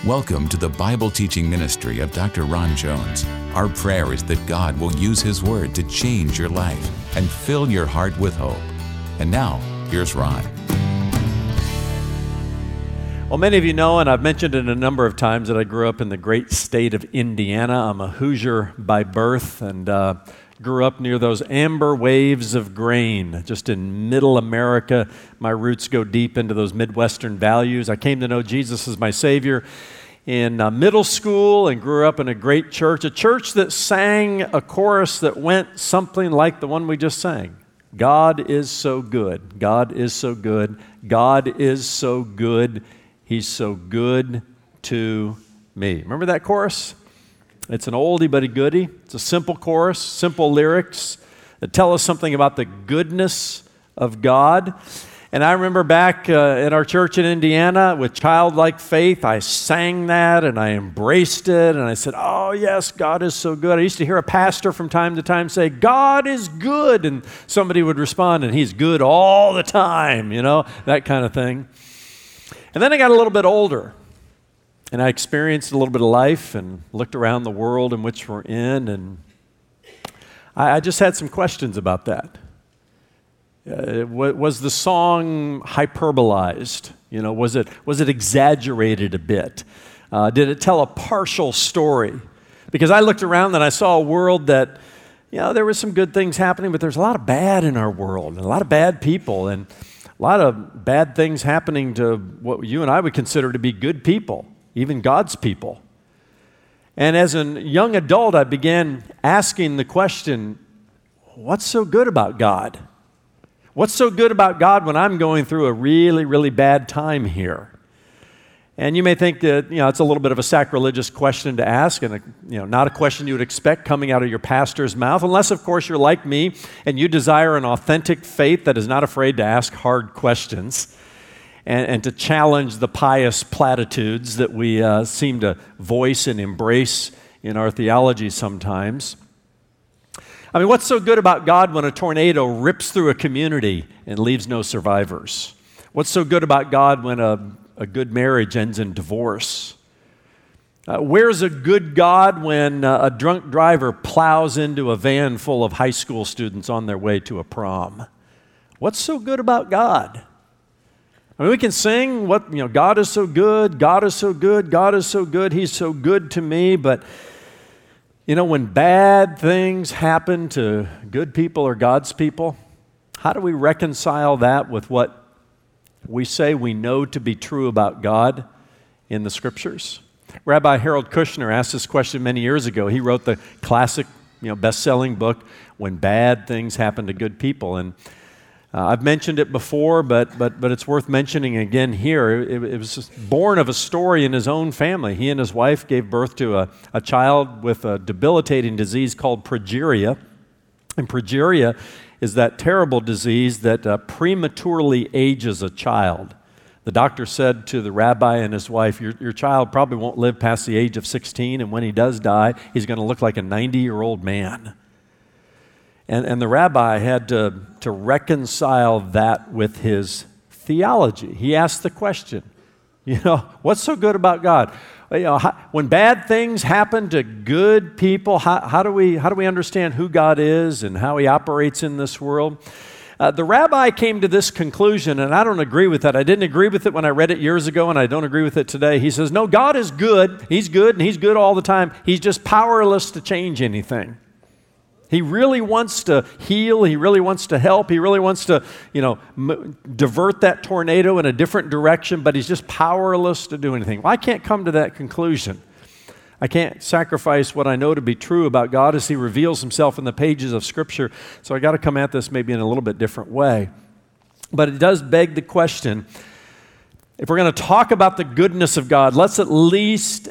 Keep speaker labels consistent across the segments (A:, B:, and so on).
A: Welcome to the Bible teaching ministry of Dr. Ron Jones. Our prayer is that God will use His Word to change your life and fill your heart with hope. And now, here's Ron.
B: Well, many of you know, and I've mentioned it a number of times, that I grew up in the great state of Indiana. I'm a Hoosier by birth and grew up near those amber waves of grain, just in middle America. My roots go deep into those Midwestern values. I came to know Jesus as my Savior in middle school and grew up in a great church, a church that sang a chorus that went something like the one we just sang. God is so good. God is so good. God is so good. He's so good to me. Remember that chorus? It's an oldie but a goodie. It's a simple chorus, simple lyrics that tell us something about the goodness of God. And I remember back in our church in Indiana with childlike faith, I sang that and I embraced it and I said, oh yes, God is so good. I used to hear a pastor from time to time say, God is good. And somebody would respond, and He's good all the time, that kind of thing. And then I got a little bit older. And I experienced a little bit of life and looked around the world in which we're in, and I just had some questions about that. Was the song hyperbolized? Was it exaggerated a bit? Did it tell a partial story? Because I looked around and I saw a world that, there were some good things happening, but there's a lot of bad in our world, and a lot of bad people, and a lot of bad things happening to what you and I would consider to be good people. Even God's people. And as a young adult, I began asking the question, what's so good about God? What's so good about God when I'm going through a really, really bad time here? And you may think that, it's a little bit of a sacrilegious question to ask, and not a question you would expect coming out of your pastor's mouth, unless, of course, you're like me and you desire an authentic faith that is not afraid to ask hard questions. And to challenge the pious platitudes that we seem to voice and embrace in our theology sometimes. I mean, what's so good about God when a tornado rips through a community and leaves no survivors? What's so good about God when a good marriage ends in divorce? Where's a good God when a drunk driver plows into a van full of high school students on their way to a prom? What's so good about God? I mean, we can sing God is so good, God is so good, God is so good, He's so good to me, but when bad things happen to good people or God's people, how do we reconcile that with what we say we know to be true about God in the Scriptures? Rabbi Harold Kushner asked this question many years ago. He wrote the classic, best-selling book, When Bad Things Happen to Good People, and I've mentioned it before, but it's worth mentioning again here. It was just born of a story in his own family. He and his wife gave birth to a child with a debilitating disease called progeria. And progeria is that terrible disease that prematurely ages a child. The doctor said to the rabbi and his wife, your child probably won't live past the age of 16, and when he does die, he's going to look like a 90-year-old man. And the rabbi had to reconcile that with his theology. He asked the question, what's so good about God? When bad things happen to good people, how do we understand who God is and how He operates in this world? The rabbi came to this conclusion, and I don't agree with that. I didn't agree with it when I read it years ago, and I don't agree with it today. He says, no, God is good. He's good, and He's good all the time. He's just powerless to change anything. He really wants to heal. He really wants to help. He really wants to, divert that tornado in a different direction, but He's just powerless to do anything. Well, I can't come to that conclusion. I can't sacrifice what I know to be true about God as He reveals Himself in the pages of Scripture, so I got to come at this maybe in a little bit different way. But it does beg the question, if we're going to talk about the goodness of God, let's at least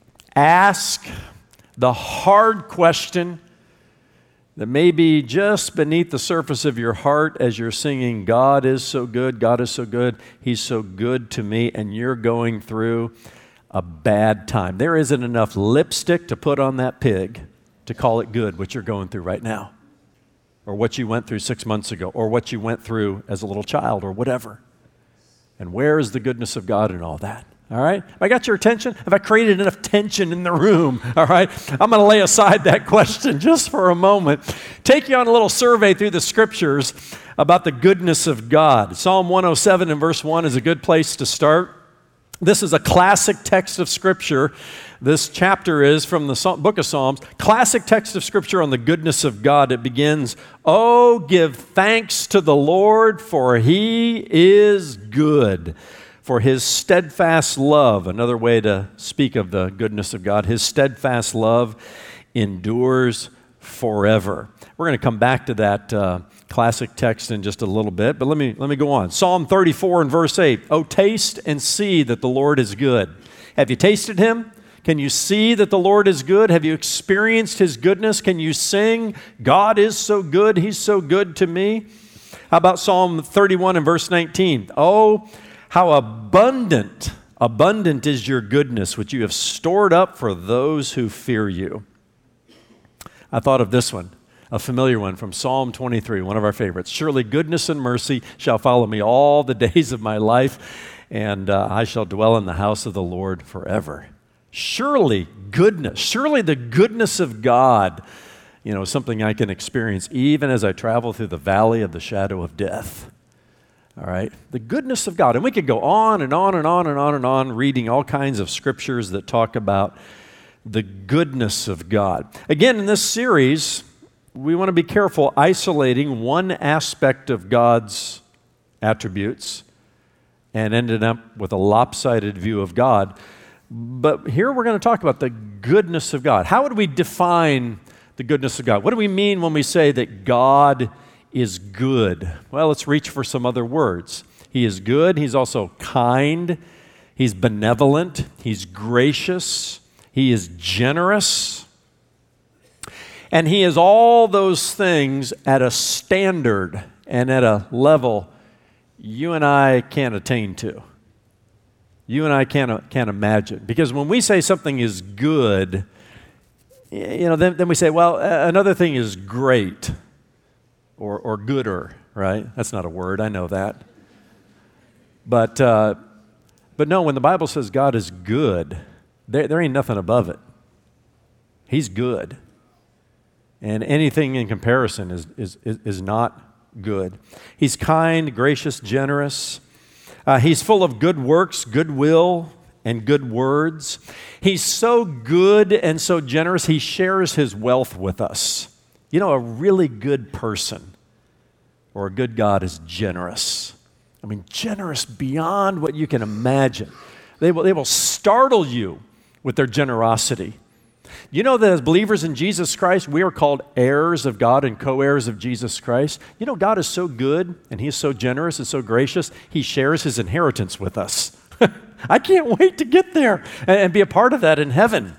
B: ask the hard question that may be just beneath the surface of your heart as you're singing, God is so good, God is so good, He's so good to me, and you're going through a bad time. There isn't enough lipstick to put on that pig to call it good, what you're going through right now, or what you went through 6 months ago, or what you went through as a little child, or whatever. And where is the goodness of God in all that? All right? Have I got your attention? Have I created enough tension in the room? All right? I'm going to lay aside that question just for a moment. Take you on a little survey through the scriptures about the goodness of God. Psalm 107 and verse 1 is a good place to start. This is a classic text of Scripture. This chapter is from the book of Psalms. Classic text of Scripture on the goodness of God. It begins, "Oh, give thanks to the Lord, for He is good. For His steadfast love," another way to speak of the goodness of God, His steadfast love endures forever. We're going to come back to that classic text in just a little bit, but let me go on. Psalm 34 and verse 8, "Oh, taste and see that the Lord is good." Have you tasted Him? Can you see that the Lord is good? Have you experienced His goodness? Can you sing, "God is so good, He's so good to me"? How about Psalm 31 and verse 19? "Oh, how abundant is your goodness, which you have stored up for those who fear you." I thought of this one, a familiar one from Psalm 23, one of our favorites. "Surely goodness and mercy shall follow me all the days of my life, and I shall dwell in the house of the Lord forever." Surely the goodness of God, something I can experience even as I travel through the valley of the shadow of death. All right, the goodness of God. And we could go on and on and on and on and on reading all kinds of scriptures that talk about the goodness of God. Again, in this series, we want to be careful isolating one aspect of God's attributes and ending up with a lopsided view of God. But here we're going to talk about the goodness of God. How would we define the goodness of God? What do we mean when we say that God is good? Well, let's reach for some other words. He is good. He's also kind. He's benevolent. He's gracious. He is generous. And He is all those things at a standard and at a level you and I can't attain to. You and I can't imagine. Because when we say something is good, then we say, well, another thing is great or gooder, right? That's not a word, I know that. But no, when the Bible says God is good, there ain't nothing above it. He's good. And anything in comparison is not good. He's kind, gracious, generous. He's full of good works, goodwill, and good words. He's so good and so generous, He shares His wealth with us. A really good person or a good God is generous. I mean, generous beyond what you can imagine. They will startle you with their generosity. You know that as believers in Jesus Christ, we are called heirs of God and co-heirs of Jesus Christ. God is so good and He is so generous and so gracious, He shares His inheritance with us. I can't wait to get there and be a part of that in heaven.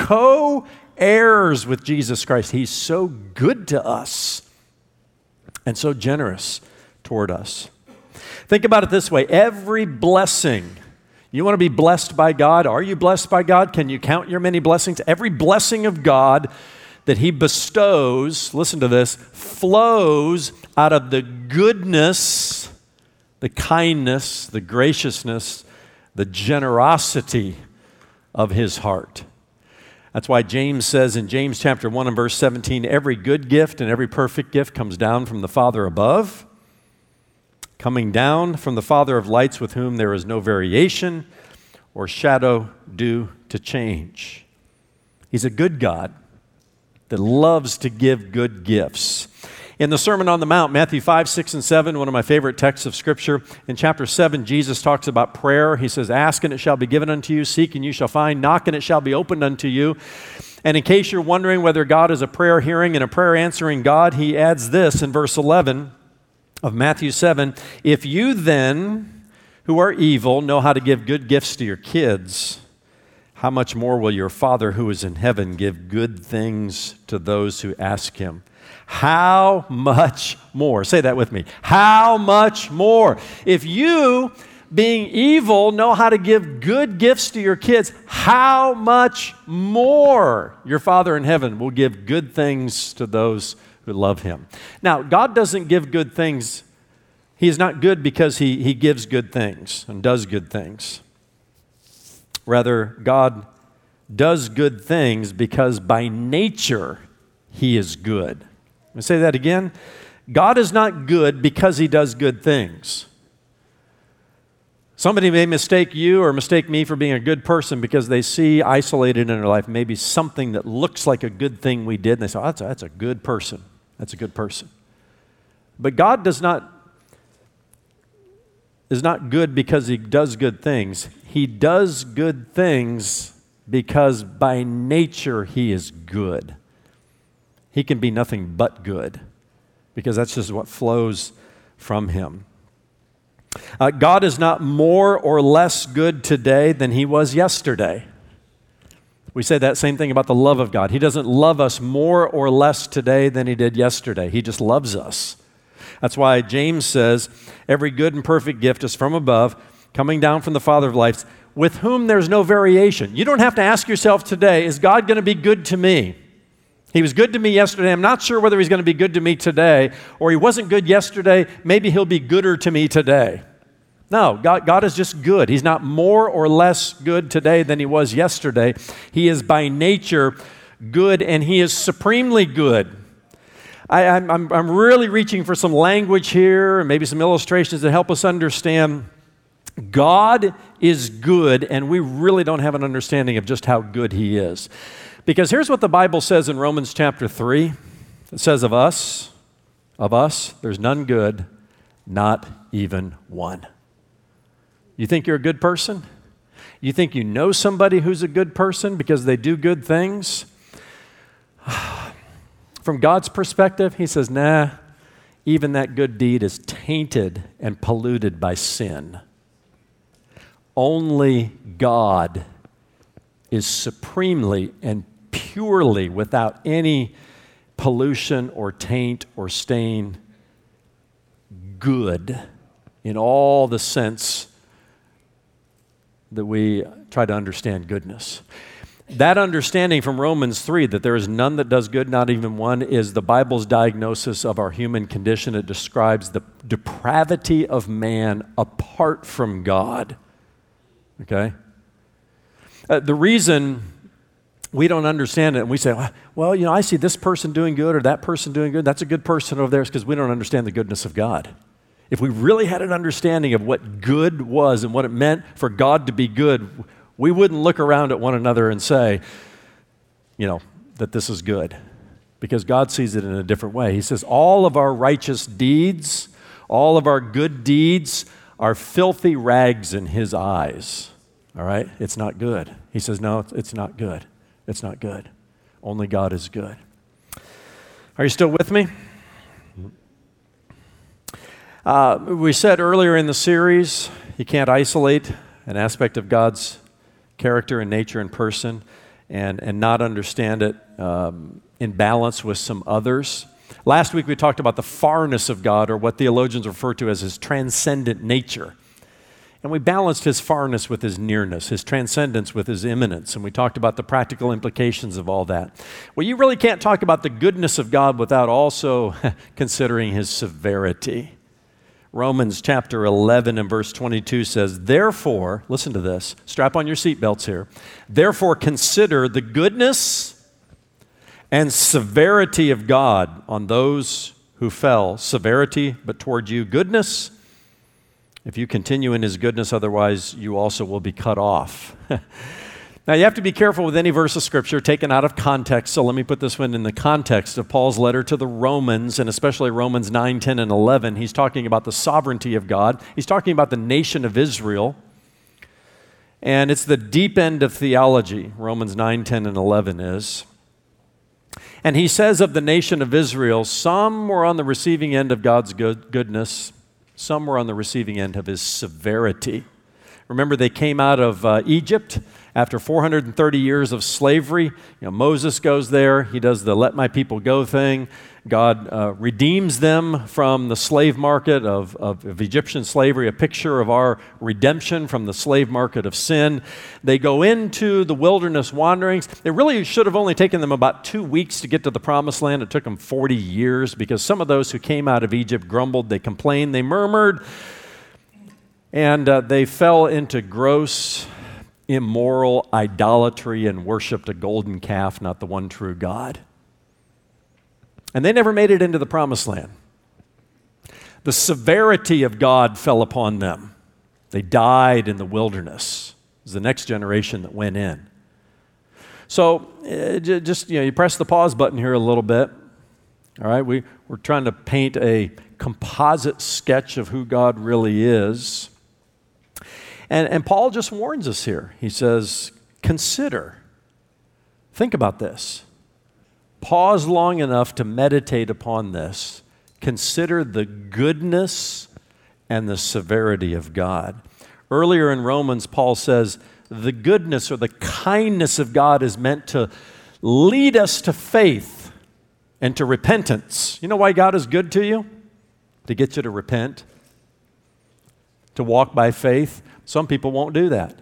B: Co-heirs with Jesus Christ. He's so good to us and so generous toward us. Think about it this way. Every blessing, you want to be blessed by God? Are you blessed by God? Can you count your many blessings? Every blessing of God that He bestows, listen to this, flows out of the goodness, the kindness, the graciousness, the generosity of His heart. That's why James says in James chapter 1 and verse 17, every good gift and every perfect gift comes down from the Father above, coming down from the Father of lights, with whom there is no variation or shadow due to change. He's a good God that loves to give good gifts. In the Sermon on the Mount, Matthew 5, 6, and 7, one of my favorite texts of Scripture, in chapter 7, Jesus talks about prayer. He says, "Ask and it shall be given unto you, seek and you shall find, knock and it shall be opened unto you." And in case you're wondering whether God is a prayer hearing and a prayer answering God, He adds this in verse 11 of Matthew 7, "If you then, who are evil, know how to give good gifts to your kids, how much more will your Father who is in heaven give good things to those who ask Him?" How much more? Say that with me. How much more? If you, being evil, know how to give good gifts to your kids, how much more your Father in heaven will give good things to those who love Him. Now, God doesn't give good things. He is not good because He gives good things and does good things. Rather, God does good things because by nature he is good. Let me say that again. God is not good because he does good things. Somebody may mistake you or mistake me for being a good person because they see isolated in their life maybe something that looks like a good thing we did, and they say, oh, that's a good person. That's a good person. But God is not good because he does good things. He does good things because by nature he is good. He can be nothing but good because that's just what flows from him. God is not more or less good today than he was yesterday. We say that same thing about the love of God. He doesn't love us more or less today than he did yesterday. He just loves us. That's why James says, every good and perfect gift is from above, coming down from the Father of lights, with whom there's no variation. You don't have to ask yourself today, is God going to be good to me? He was good to me yesterday. I'm not sure whether he's going to be good to me today, or he wasn't good yesterday. Maybe he'll be gooder to me today. No, God is just good. He's not more or less good today than he was yesterday. He is by nature good, and he is supremely good. I'm really reaching for some language here and maybe some illustrations that help us understand God is good, and we really don't have an understanding of just how good he is. Because here's what the Bible says in Romans chapter 3. It says of us, there's none good, not even one. You think you're a good person? You think you know somebody who's a good person because they do good things? From God's perspective, he says, nah, even that good deed is tainted and polluted by sin. Only God is supremely and purely without any pollution or taint or stain good in all the sense that we try to understand goodness. That understanding from Romans 3, that there is none that does good, not even one, is the Bible's diagnosis of our human condition. It describes the depravity of man apart from God. Okay? The reason we don't understand it and we say, well, I see this person doing good or that person doing good, that's a good person over there, is because we don't understand the goodness of God. If we really had an understanding of what good was and what it meant for God to be good, we wouldn't look around at one another and say, that this is good. Because God sees it in a different way. He says, all of our righteous deeds, all of our good deeds are filthy rags in his eyes. All right? It's not good. He says, no, it's not good. It's not good. Only God is good. Are you still with me? We said earlier in the series, you can't isolate an aspect of God's character and nature and person and not understand it in balance with some others. Last week we talked about the farness of God, or what theologians refer to as his transcendent nature. And we balanced his farness with his nearness, his transcendence with his immanence, and we talked about the practical implications of all that. Well, you really can't talk about the goodness of God without also considering his severity. Romans chapter 11 and verse 22 says, therefore, listen to this, strap on your seatbelts here, therefore consider the goodness and severity of God on those who fell. Severity, but toward you goodness. If you continue in his goodness, otherwise you also will be cut off. Now, you have to be careful with any verse of Scripture taken out of context, so let me put this one in the context of Paul's letter to the Romans, and especially Romans 9, 10, and 11. He's talking about the sovereignty of God. He's talking about the nation of Israel, and it's the deep end of theology, Romans 9, 10, and 11 is. And he says of the nation of Israel, some were on the receiving end of God's goodness, some were on the receiving end of his severity. Remember, they came out of Egypt after 430 years of slavery. Moses goes there. He does the let my people go thing. God redeems them from the slave market of Egyptian slavery, a picture of our redemption from the slave market of sin. They go into the wilderness wanderings. It really should have only taken them about 2 weeks to get to the promised land. It took them 40 years because some of those who came out of Egypt grumbled, they complained, they murmured, and they fell into gross immoral idolatry and worshiped a golden calf, not the one true God. And they never made it into the promised land. The severity of God fell upon them. They died in the wilderness. It was the next generation that went in. So just, you press the pause button here a little bit. All right, we're trying to paint a composite sketch of who God really is. And Paul just warns us here. He says, consider. Think about this. Pause long enough to meditate upon this. Consider the goodness and the severity of God. Earlier in Romans, Paul says, the goodness or the kindness of God is meant to lead us to faith and to repentance. You know why God is good to you? To get you to repent, to walk by faith. Some people won't do that.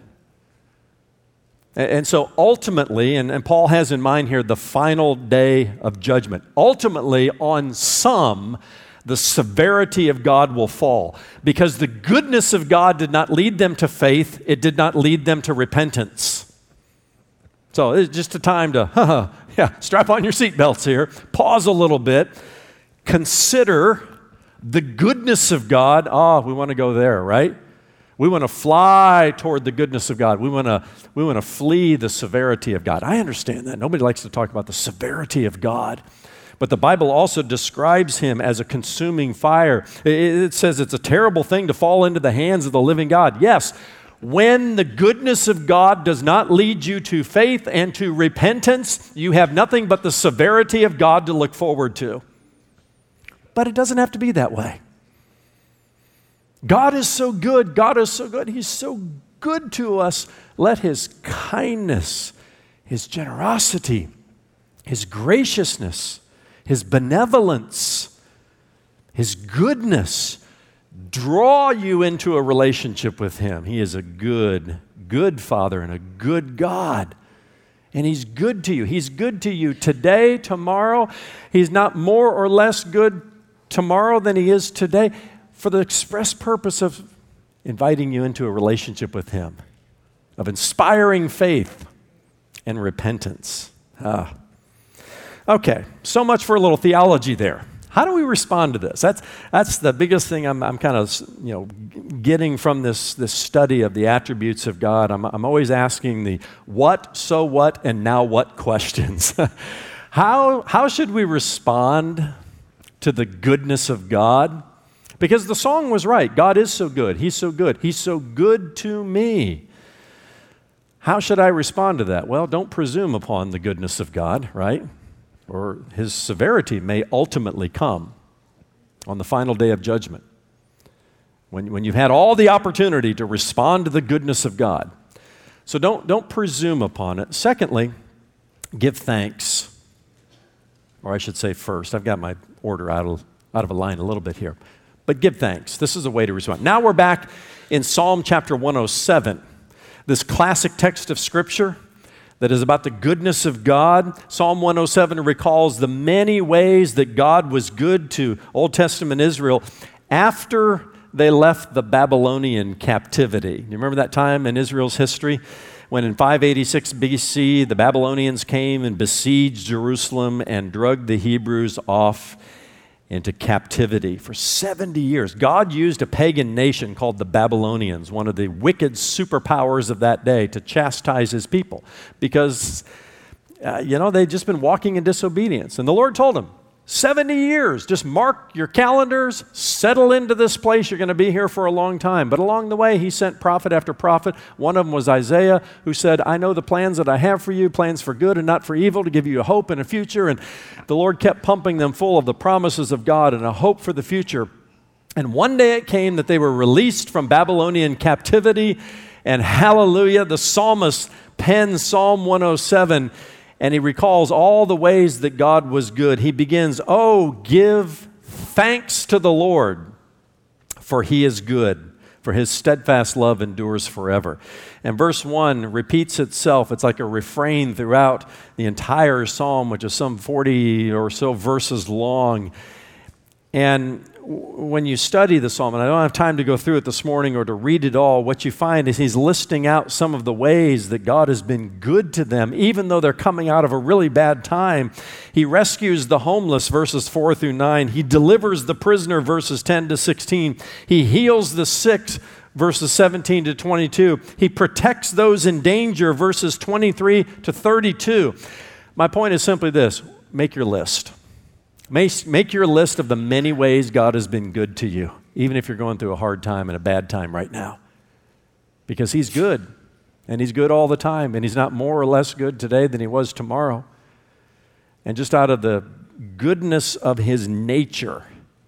B: And so ultimately, and Paul has in mind here the final day of judgment, ultimately on some, the severity of God will fall because the goodness of God did not lead them to faith. It did not lead them to repentance. So it's just a time to, strap on your seatbelts here, pause a little bit, consider the goodness of God. We want to go there, right? We want to fly toward the goodness of God. We want to flee the severity of God. I understand that. Nobody likes to talk about the severity of God. But the Bible also describes him as a consuming fire. It says it's a terrible thing to fall into the hands of the living God. Yes, when the goodness of God does not lead you to faith and to repentance, you have nothing but the severity of God to look forward to. But it doesn't have to be that way. God is so good. God is so good. He's so good to us. Let his kindness, his generosity, his graciousness, his benevolence, his goodness draw you into a relationship with him. He is a good, good Father and a good God. And he's good to you. He's good to you today, tomorrow. He's not more or less good tomorrow than he is today, for the express purpose of inviting you into a relationship with him, of inspiring faith and repentance. Okay, so much for a little theology there. How do we respond to this? That's the biggest thing I'm kind of getting from this study of the attributes of God. I'm always asking the what, so what, and now what questions. How should we respond to the goodness of God? Because the song was right. God is so good. He's so good. He's so good to me. How should I respond to that? Well, don't presume upon the goodness of God, right? Or his severity may ultimately come on the final day of judgment, when you've had all the opportunity to respond to the goodness of God. So don't presume upon it. Secondly, give thanks. Or I should say first. I've got my order out of a line a little bit here. But give thanks. This is a way to respond. Now we're back in Psalm chapter 107, this classic text of Scripture that is about the goodness of God. Psalm 107 recalls the many ways that God was good to Old Testament Israel after they left the Babylonian captivity. You remember that time in Israel's history when in 586 BC the Babylonians came and besieged Jerusalem and dragged the Hebrews off into captivity for 70 years. God used a pagan nation called the Babylonians, one of the wicked superpowers of that day, to chastise his people because, they'd just been walking in disobedience. And the Lord told them, 70 years, just mark your calendars, settle into this place. You're going to be here for a long time. But along the way, he sent prophet after prophet. One of them was Isaiah, who said, I know the plans that I have for you, plans for good and not for evil, to give you a hope and a future. And the Lord kept pumping them full of the promises of God and a hope for the future. And one day it came that they were released from Babylonian captivity. And hallelujah, the psalmist penned Psalm 107, and he recalls all the ways that God was good. He begins, give thanks to the Lord, for he is good, for his steadfast love endures forever. And verse 1 repeats itself. It's like a refrain throughout the entire psalm, which is some 40 or so verses long. And when you study the psalm, and I don't have time to go through it this morning or to read it all, what you find is he's listing out some of the ways that God has been good to them, even though they're coming out of a really bad time. He rescues the homeless, verses 4 through 9. He delivers the prisoner, verses 10 to 16. He heals the sick, verses 17 to 22. He protects those in danger, verses 23 to 32. My point is simply this: make your list. Make your list of the many ways God has been good to you, even if you're going through a hard time and a bad time right now. Because he's good, and he's good all the time, and he's not more or less good today than he was tomorrow. And just out of the goodness of his nature,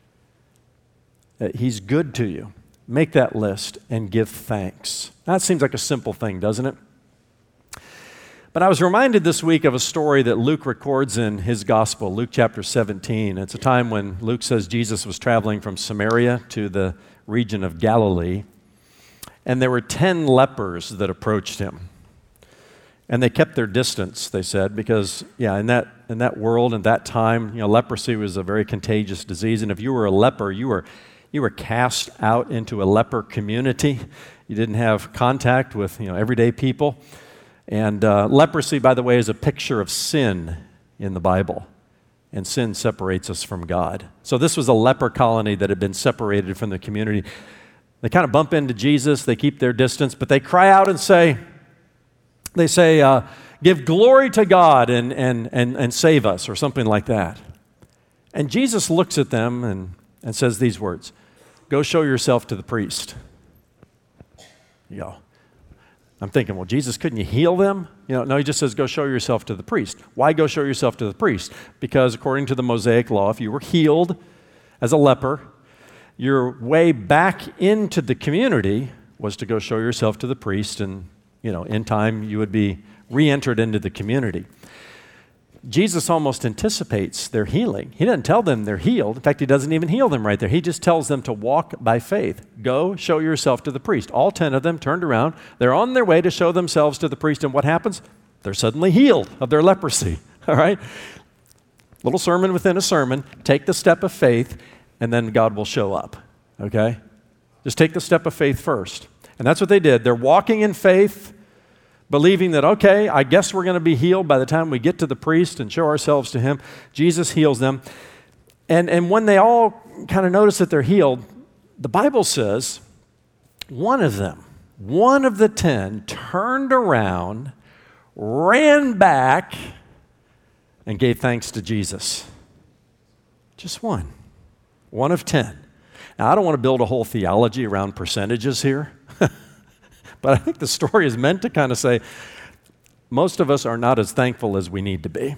B: he's good to you. Make that list and give thanks. That seems like a simple thing, doesn't it? But I was reminded this week of a story that Luke records in his gospel, Luke chapter 17. It's a time when Luke says Jesus was traveling from Samaria to the region of Galilee, and there were 10 lepers that approached him. And they kept their distance, they said, because, in that world and that time, leprosy was a very contagious disease, and if you were a leper, you were cast out into a leper community. You didn't have contact with, everyday people. And leprosy, by the way, is a picture of sin in the Bible. And sin separates us from God. So this was a leper colony that had been separated from the community. They kind of bump into Jesus. They keep their distance, but they cry out and say, give glory to God and save us, or something like that. And Jesus looks at them and says these words: go show yourself to the priest. I'm thinking, well, Jesus, couldn't you heal them? No, he just says, go show yourself to the priest. Why go show yourself to the priest? Because according to the Mosaic law, if you were healed as a leper, your way back into the community was to go show yourself to the priest, and, in time you would be re-entered into the community. Jesus almost anticipates their healing. He doesn't tell them they're healed. In fact, he doesn't even heal them right there. He just tells them to walk by faith. Go show yourself to the priest. All 10 of them turned around. They're on their way to show themselves to the priest, and what happens? They're suddenly healed of their leprosy. All right? Little sermon within a sermon. Take the step of faith, and then God will show up. Okay? Just take the step of faith first. And that's what they did. They're walking in faith, believing that, okay, I guess we're going to be healed by the time we get to the priest and show ourselves to him. Jesus heals them. And when they all kind of notice that they're healed, the Bible says one of the 10, turned around, ran back, and gave thanks to Jesus. Just one of 10. Now, I don't want to build a whole theology around percentages here. But I think the story is meant to kind of say, most of us are not as thankful as we need to be.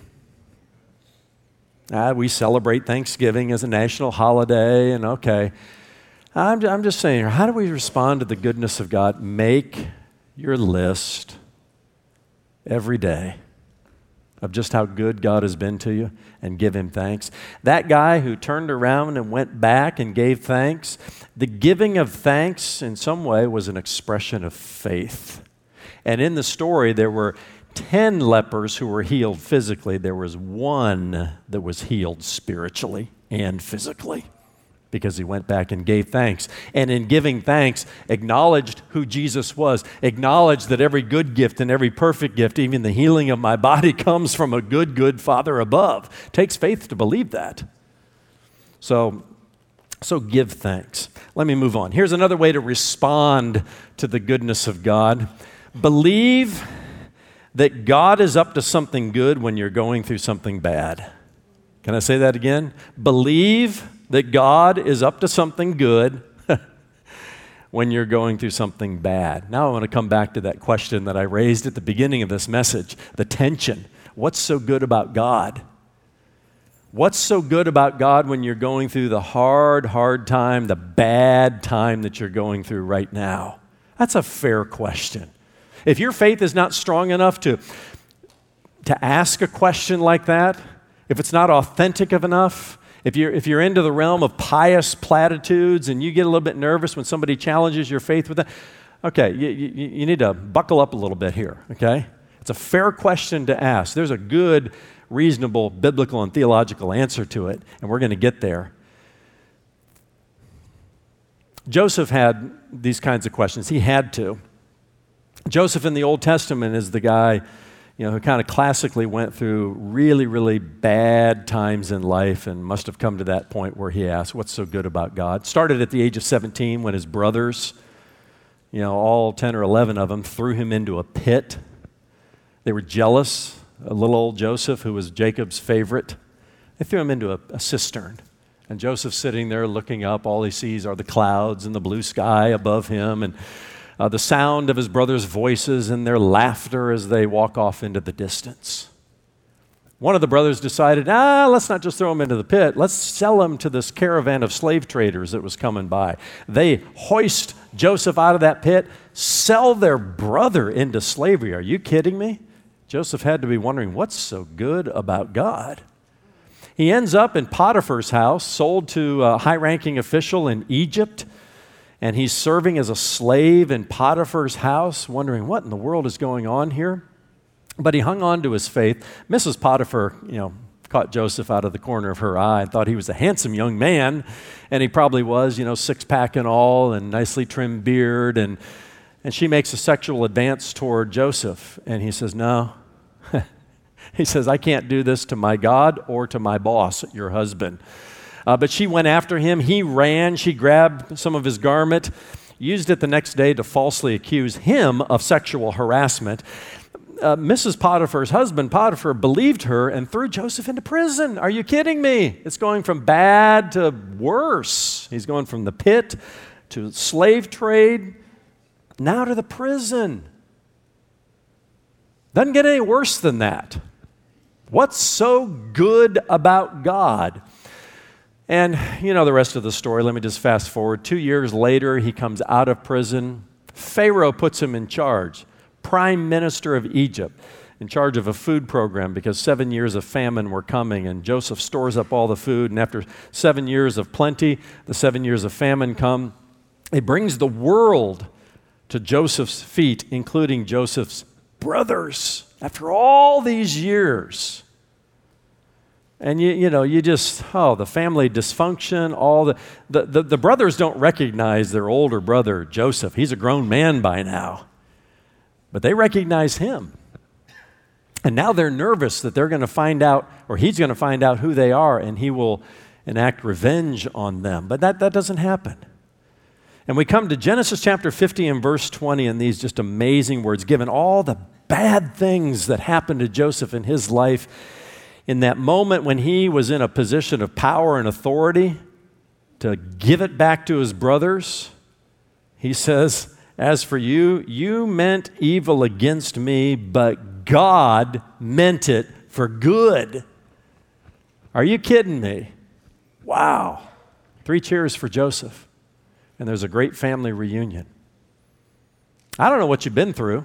B: We celebrate Thanksgiving as a national holiday, and okay. I'm just saying, how do we respond to the goodness of God? Make your list every day of just how good God has been to you and give him thanks. That guy who turned around and went back and gave thanks, the giving of thanks in some way was an expression of faith. And in the story, there were 10 lepers who were healed physically. There was one that was healed spiritually and physically, because he went back and gave thanks. And in giving thanks, acknowledged who Jesus was, acknowledged that every good gift and every perfect gift, even the healing of my body, comes from a good Father above. It takes faith to believe that. So give thanks. Let me move on. Here's another way to respond to the goodness of God. Believe that God is up to something good when you're going through something bad. Can I say that again? Believe that God is up to something good when you're going through something bad. Now I want to come back to that question that I raised at the beginning of this message, the tension. What's so good about God? What's so good about God when you're going through the hard time, the bad time that you're going through right now? That's a fair question. If your faith is not strong enough to ask a question like that, if it's not authentic enough, if you're into the realm of pious platitudes and you get a little bit nervous when somebody challenges your faith with that, okay, you need to buckle up a little bit here, okay? It's a fair question to ask. There's a good, reasonable, biblical, and theological answer to it, and we're going to get there. Joseph had these kinds of questions. He had to. Joseph in the Old Testament is the guy, who kind of classically went through really, really bad times in life and must have come to that point where he asked, what's so good about God? Started at the age of 17 when his brothers, all 10 or 11 of them, threw him into a pit. They were jealous. A little old Joseph, who was Jacob's favorite, they threw him into a cistern. And Joseph's sitting there looking up. All he sees are the clouds and the blue sky above him and the sound of his brothers' voices and their laughter as they walk off into the distance. One of the brothers decided, let's not just throw him into the pit. Let's sell him to this caravan of slave traders that was coming by. They hoist Joseph out of that pit, sell their brother into slavery. Are you kidding me? Joseph had to be wondering, what's so good about God? He ends up in Potiphar's house, sold to a high-ranking official in Egypt, and he's serving as a slave in Potiphar's house, wondering what in the world is going on here. But he hung on to his faith. Mrs. Potiphar, caught Joseph out of the corner of her eye and thought he was a handsome young man, and he probably was, six-pack and all, and nicely trimmed beard, and she makes a sexual advance toward Joseph, and he says, no. He says, I can't do this to my God or to my boss, your husband. But she went after him. He ran. She grabbed some of his garment, used it the next day to falsely accuse him of sexual harassment. Mrs. Potiphar's husband, Potiphar, believed her and threw Joseph into prison. Are you kidding me? It's going from bad to worse. He's going from the pit to slave trade, now to the prison. Doesn't get any worse than that. What's so good about God? And the rest of the story. Let me just fast forward. 2 years later, he comes out of prison. Pharaoh puts him in charge, prime minister of Egypt, in charge of a food program because 7 years of famine were coming, and Joseph stores up all the food, and after 7 years of plenty, the 7 years of famine come. It brings the world to Joseph's feet, including Joseph's brothers, after all these years. And you just, the family dysfunction, all the brothers don't recognize their older brother, Joseph. He's a grown man by now. But they recognize him. And now they're nervous that they're going to find out, or he's going to find out who they are, and he will enact revenge on them. But that doesn't happen. And we come to Genesis chapter 50 and verse 20, and these just amazing words, given all the bad things that happened to Joseph in his life, in that moment when he was in a position of power and authority to give it back to his brothers, he says, as for you, you meant evil against me, but God meant it for good. Are you kidding me? Wow. 3 cheers for Joseph. And there's a great family reunion. I don't know what you've been through.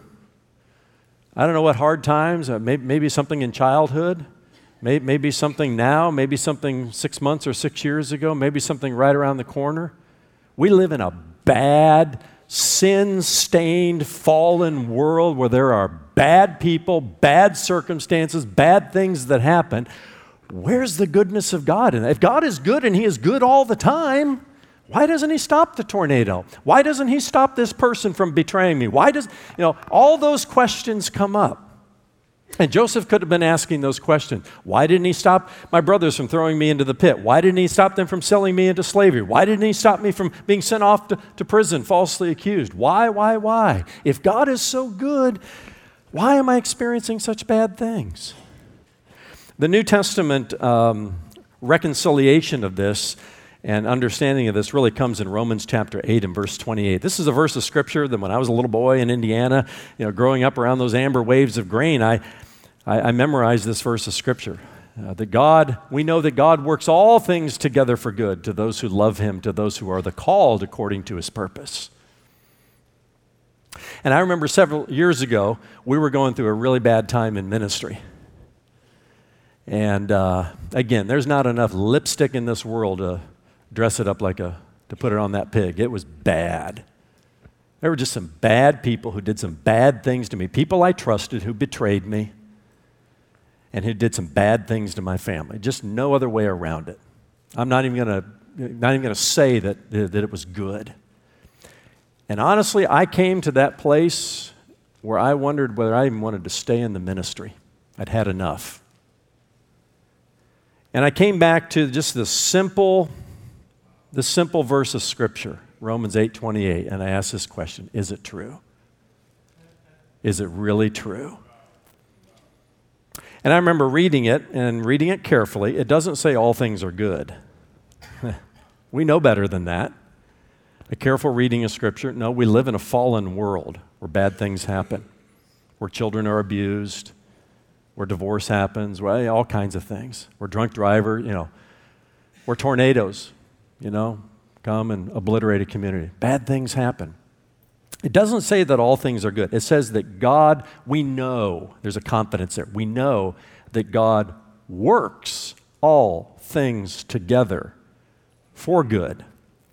B: I don't know what hard times, maybe something in childhood, maybe something now, maybe something 6 months or 6 years ago, maybe something right around the corner. We live in a bad, sin-stained, fallen world where there are bad people, bad circumstances, bad things that happen. Where's the goodness of God? And if God is good and He is good all the time, why doesn't He stop the tornado? Why doesn't He stop this person from betraying me? Why does, all those questions come up. And Joseph could have been asking those questions. Why didn't He stop my brothers from throwing me into the pit? Why didn't He stop them from selling me into slavery? Why didn't He stop me from being sent off to prison, falsely accused? Why? If God is so good, why am I experiencing such bad things? The New Testament reconciliation of this and understanding of this really comes in Romans chapter 8 and verse 28. This is a verse of Scripture that when I was a little boy in Indiana, growing up around those amber waves of grain, I memorized this verse of Scripture. We know that God works all things together for good to those who love Him, to those who are the called according to His purpose. And I remember several years ago, we were going through a really bad time in ministry. And again, there's not enough lipstick in this world to dress it up to put it on that pig. It was bad. There were just some bad people who did some bad things to me. People I trusted who betrayed me and who did some bad things to my family. Just no other way around it. I'm not even going to say that it was good. And honestly, I came to that place where I wondered whether I even wanted to stay in the ministry. I'd had enough. And I came back to just the simple verse of Scripture, Romans 8:28, and I asked this question, is it true? Is it really true? And I remember reading it carefully. It doesn't say all things are good. We know better than that. A careful reading of Scripture. No, we live in a fallen world where bad things happen, where children are abused, where divorce happens, where all kinds of things, where drunk driver, where tornadoes, come and obliterate a community. Bad things happen. It doesn't say that all things are good. It says that God, we know, there's a confidence there. We know that God works all things together for good.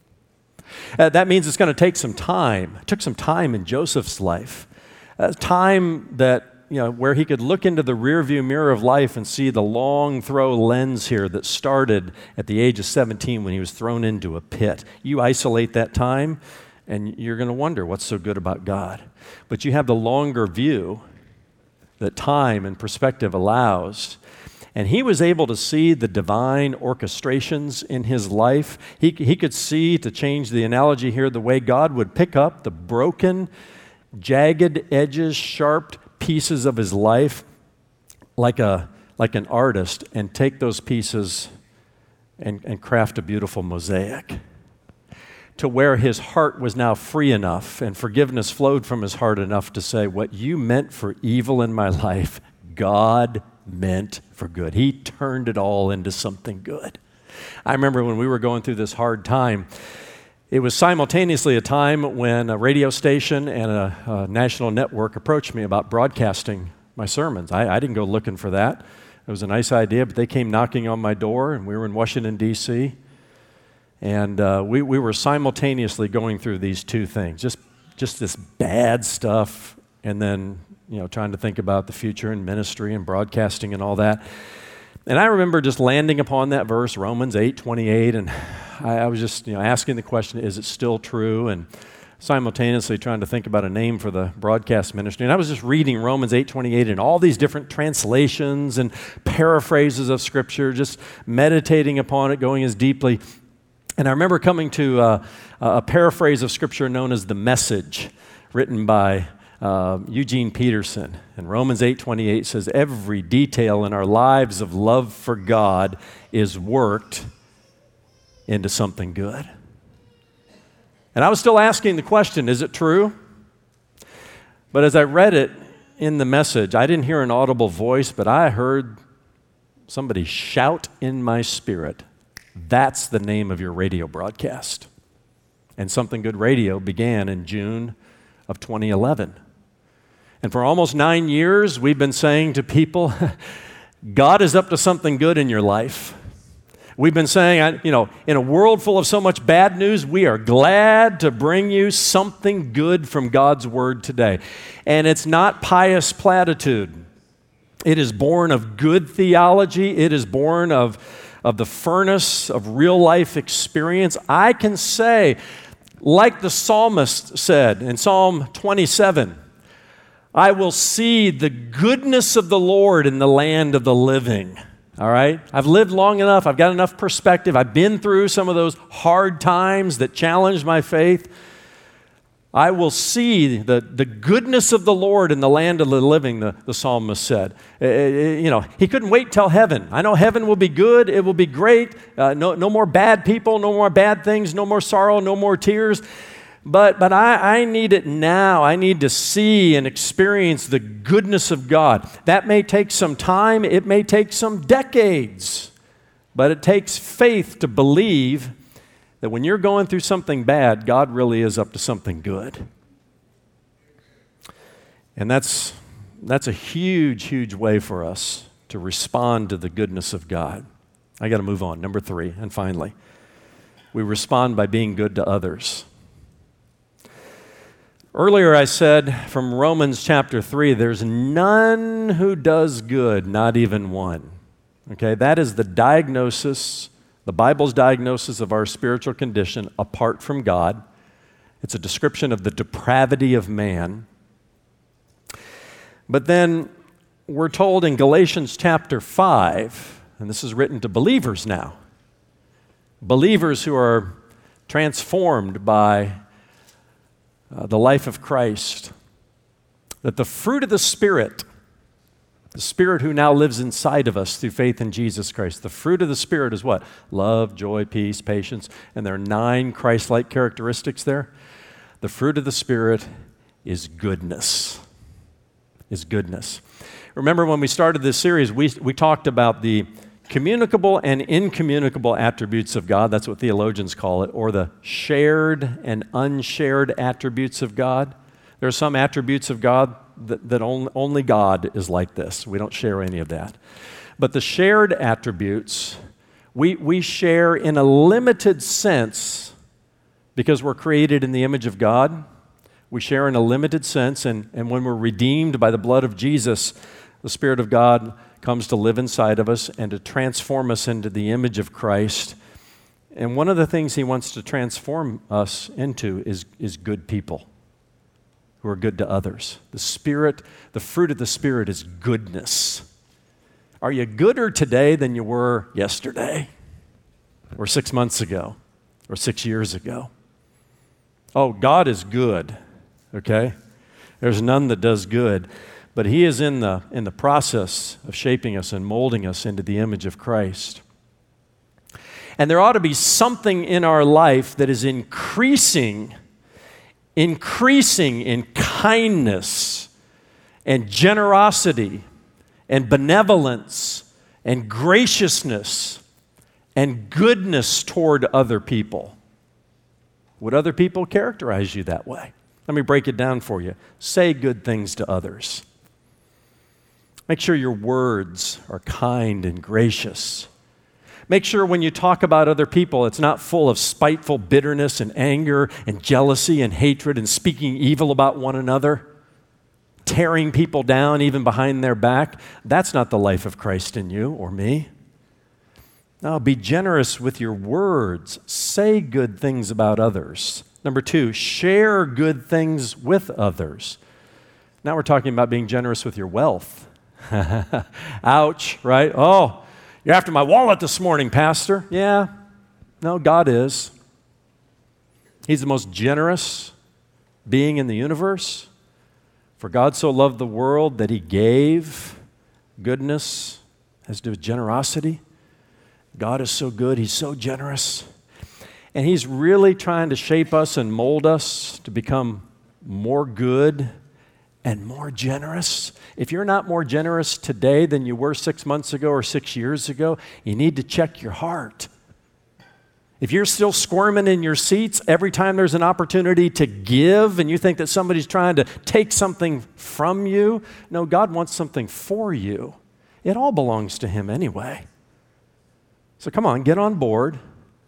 B: That means it's going to take some time. It took some time in Joseph's life. Time that, where he could look into the rearview mirror of life and see the long throw lens here that started at the age of 17 when he was thrown into a pit. You isolate that time, and you're going to wonder what's so good about God. But you have the longer view that time and perspective allows. And he was able to see the divine orchestrations in his life. He could see, to change the analogy here, the way God would pick up the broken, jagged edges, sharp pieces of his life like an artist and take those pieces and craft a beautiful mosaic, to where his heart was now free enough and forgiveness flowed from his heart enough to say, what you meant for evil in my life, God meant for good. He turned it all into something good. I remember when we were going through this hard time, it was simultaneously a time when a radio station and a national network approached me about broadcasting my sermons. I didn't go looking for that. It was a nice idea, but they came knocking on my door, and we were in Washington, D.C., and we were simultaneously going through these two things, just this bad stuff, and then trying to think about the future and ministry and broadcasting and all that. And I remember just landing upon that verse, Romans 8:28, and I was just asking the question, is it still true? And simultaneously trying to think about a name for the broadcast ministry. And I was just reading Romans 8:28 and all these different translations and paraphrases of Scripture, just meditating upon it, going as deeply. And I remember coming to a paraphrase of Scripture known as The Message, written by Eugene Peterson. And Romans 8:28 says, every detail in our lives of love for God is worked into something good. And I was still asking the question, is it true? But as I read it in The Message, I didn't hear an audible voice, but I heard somebody shout in my spirit, that's the name of your radio broadcast. And Something Good Radio began in June of 2011. And for almost 9 years, we've been saying to people, God is up to something good in your life. We've been saying, in a world full of so much bad news, we are glad to bring you something good from God's Word today. And it's not pious platitude. It is born of good theology. It is born of the furnace of real life experience. I can say, like the psalmist said in Psalm 27, I will see the goodness of the Lord in the land of the living. All right? I've lived long enough. I've got enough perspective. I've been through some of those hard times that challenged my faith. I will see the goodness of the Lord in the land of the living, the psalmist said. He couldn't wait till heaven. I know heaven will be good. It will be great. No more bad people, no more bad things, no more sorrow, no more tears. But I need it now. I need to see and experience the goodness of God. That may take some time. It may take some decades. But it takes faith to believe that when you're going through something bad, God really is up to something good. And that's a huge, huge way for us to respond to the goodness of God. I got to move on. Number 3, and finally, we respond by being good to others. Earlier I said from Romans chapter 3, there's none who does good, not even one. Okay, that is the diagnosis, the Bible's diagnosis of our spiritual condition apart from God. It's a description of the depravity of man. But then we're told in Galatians chapter 5, and this is written to believers now, believers who are transformed by the life of Christ, that the fruit of the Spirit who now lives inside of us through faith in Jesus Christ, the fruit of the Spirit is what? Love, joy, peace, patience, and there are 9 Christ-like characteristics there. The fruit of the Spirit is goodness. Remember when we started this series, we talked about the communicable and incommunicable attributes of God. That's what theologians call it, or the shared and unshared attributes of God. There are some attributes of God that only God is like this. We don't share any of that. But the shared attributes, we share in a limited sense because we're created in the image of God. We share in a limited sense, and when we're redeemed by the blood of Jesus, the Spirit of God comes to live inside of us and to transform us into the image of Christ. And one of the things He wants to transform us into is good people who are good to others. The fruit of the Spirit is goodness. Are you gooder today than you were yesterday, or 6 months ago, or 6 years ago? Oh, God is good, okay? There's none that does good, but He is in the process of shaping us and molding us into the image of Christ. And there ought to be something in our life that is increasing in kindness and generosity and benevolence and graciousness and goodness toward other people. Would other people characterize you that way? Let me break it down for you. Say good things to others. Make sure your words are kind and gracious. Make sure when you talk about other people, it's not full of spiteful bitterness and anger and jealousy and hatred and speaking evil about one another, tearing people down even behind their back. That's not the life of Christ in you or me. No, be generous with your words. Say good things about others. Number 2, share good things with others. Now we're talking about being generous with your wealth. Ouch, right? Oh, you're after my wallet this morning, Pastor. Yeah, no, God is. He's the most generous being in the universe. For God so loved the world that He gave. Goodness has to do with generosity. God is so good, He's so generous. And He's really trying to shape us and mold us to become more good and more generous. If you're not more generous today than you were 6 months ago or 6 years ago, you need to check your heart. If you're still squirming in your seats every time there's an opportunity to give and you think that somebody's trying to take something from you, no, God wants something for you. It all belongs to Him anyway. So come on, get on board.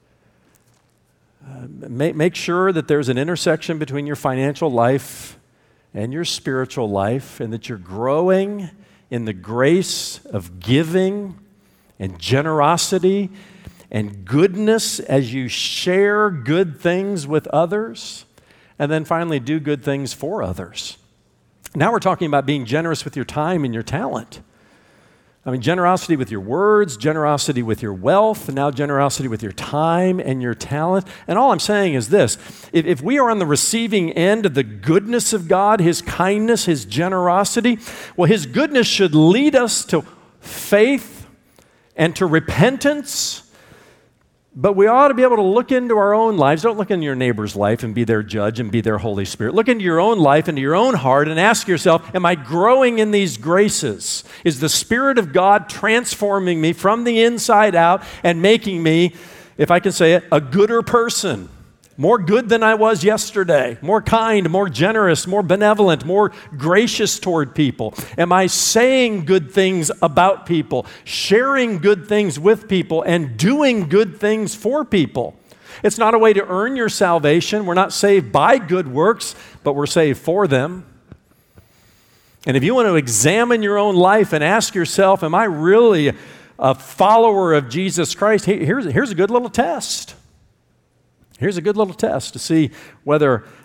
B: Make sure that there's an intersection between your financial life and your spiritual life, and that you're growing in the grace of giving and generosity and goodness as you share good things with others, and then finally do good things for others. Now we're talking about being generous with your time and your talent. I mean, generosity with your words, generosity with your wealth, and now generosity with your time and your talent. And all I'm saying is this: if we are on the receiving end of the goodness of God, His kindness, His generosity, well, His goodness should lead us to faith and to repentance. But we ought to be able to look into our own lives. Don't look into your neighbor's life and be their judge and be their Holy Spirit. Look into your own life, into your own heart, and ask yourself, am I growing in these graces? Is the Spirit of God transforming me from the inside out and making me, if I can say it, a gooder person? More good than I was yesterday, more kind, more generous, more benevolent, more gracious toward people? Am I saying good things about people, sharing good things with people, and doing good things for people? It's not a way to earn your salvation. We're not saved by good works, but we're saved for them. And if you want to examine your own life and ask yourself, am I really a follower of Jesus Christ? Here's a good little test. Here's a good little test to see whether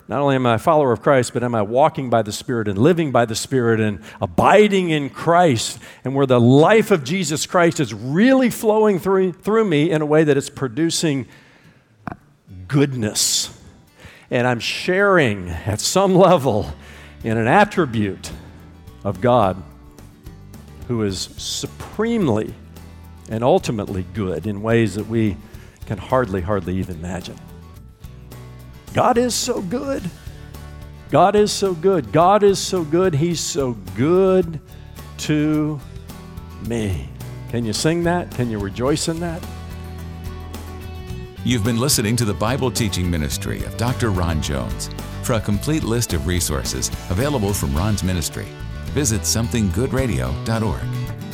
B: not only am I a follower of Christ, but am I walking by the Spirit and living by the Spirit and abiding in Christ, and where the life of Jesus Christ is really flowing through me in a way that it's producing goodness. And I'm sharing at some level in an attribute of God who is supremely and ultimately good in ways that we can hardly even imagine. God is so good. God is so good. God is so good. He's so good to me. Can you sing that? Can you rejoice in that?
A: You've been listening to the Bible teaching ministry of Dr. Ron Jones. For a complete list of resources available from Ron's ministry, visit somethinggoodradio.org.